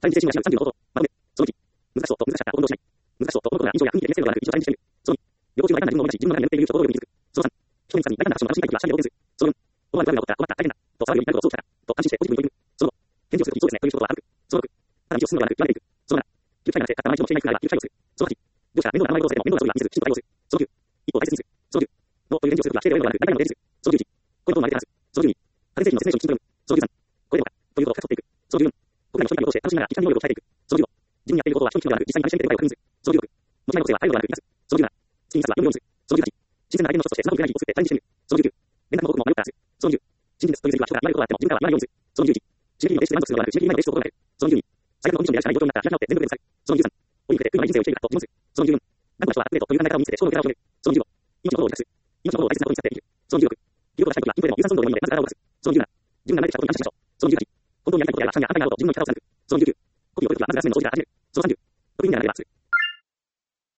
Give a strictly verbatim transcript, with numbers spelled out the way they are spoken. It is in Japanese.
チャレンジ精神がさんじゅうの方法。まとめ。そのいち。難しそうと難しかったを混同しない。難しそうとこのことが印象や雰囲気で見せるのではなく、一度チャレンジしてみる。そのに。旅行中は大胆な自分を追い出し、自分の中に眠っている人をどういうふうに気づく。そのさん。人にさに大胆なアクションを楽しみたいときはしゃべりを応ずる。そのよん。思わぬトラブルが起こったら困った大変だと騒ぐより何かをそうきたと安心してポジティブに取り組む。そのご。返事をするときそうですねという一言は省く。そのろく。ただ道を進むのではなく極めていく。そのなな。救済なくてかった生意気もしていないくらいは救済をする。そのはち。業者が面倒な名前をせでも面倒な処理は見せずきちんと対応する。そのきゅう。一歩を大切にする。そのじゅう。のという返事をするときは否定では面倒なく誰かの例示する。そのじゅういち。こういうことをまるで話す。そのじゅうに。家電製品の説明書にきちんと読む。そのじゅうさん。これでもかということを深く取っていく。そのじゅうよん。国内の人々を通して楽しみながら生き方能力を鍛えていく。そのじゅうご。自分にやっていることは人に聞くのではなく実際に真似してみてデバイを確認する。そのじゅうろく。持ち前の個性は態度ではなく言い出す。そのじゅうなな。月にさすは読むようにする。そのじゅうはち。新鮮な相手の一つとしてスマホでない日を作ってチャレンジしてみる。そのじゅうきゅう。連絡の僕も迷ったらする。そのじゅう。真実ですという時は人が言われることがあっても自分からは言わないようにする。そのじゅういち。刺激のベースで満足するのではなく刺激以外のベースを心がける。そのじゅうに。最悪のコンディションであるしかない状況になったら開き直って全力で伝える。そのじゅうさん。オリンピックで空の人生を生きているかと自問する。そのじゅうよん。何とか人はアップデートという考え方を見せて衝動の受け皿を止める。そのじゅうご。命のことを自覚する。命のことを大切なことに使って生きる。そのじゅうろく。記録がしたいときは筋トレでも有酸素運動でもいいのでまず体を動かす。そのじゅうなな。自分が慣れてきたことに感謝しましょう。そのじゅうはち。本当にやりたいことやら明日には当たり前だと自分の生き方を貫く。そのじゅうきゅう。コピーを取るときはまず休みの掃除から始める。そのさんじゅう。得意にならなければする。